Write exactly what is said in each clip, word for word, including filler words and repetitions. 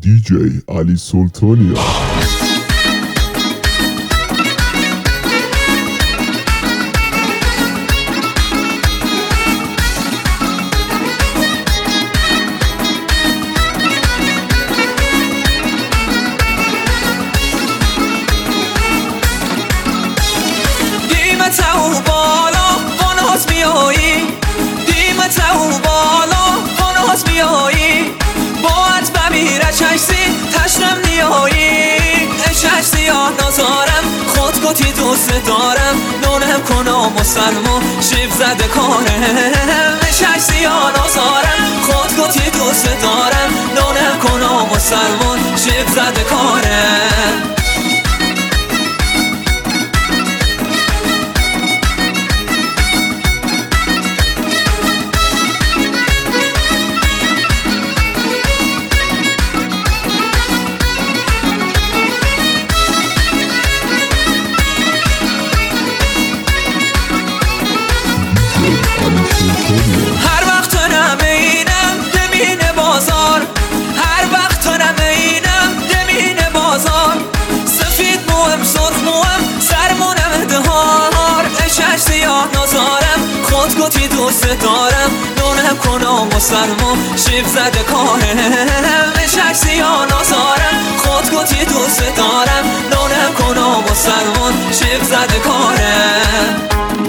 دی جی علی سلطانیا. دیمتو بالا قناز میایی دیمتو بالا قناز میایی باید بمیره چشتی تشنم نیایی چشتی ها نزارم خود گتی دوست دارم نونم کنم مسلمان شیب زده کارم چشتی ها نزارم خود گتی دوست دارم نونم کنم مسلمان شیب زده کارم. هر وقت نمینم دمین بازار هر وقت نمینم دمین بازار سفید موهم سرخ موهم سرمونم دهار اشش سیاه نزارم خود گتی دوست دارم نونم کنم مسلمان شیب زده کارم اشش سیاه نزارم خود گتی دوست دارم نونم کنم مسلمان شیب زده کارم.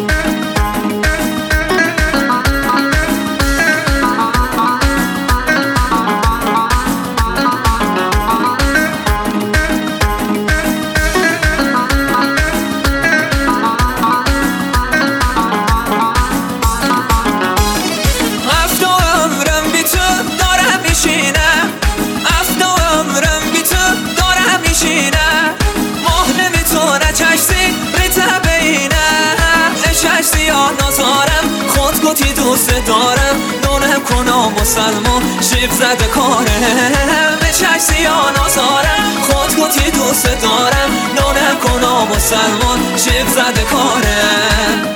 نزارم خود گتی دوست دارم نونم کنم مسلمان شیب زده کارم چشتی ها نزارم خود گتی دوست دارم نونم کنم مسلمان شیب زده کارم.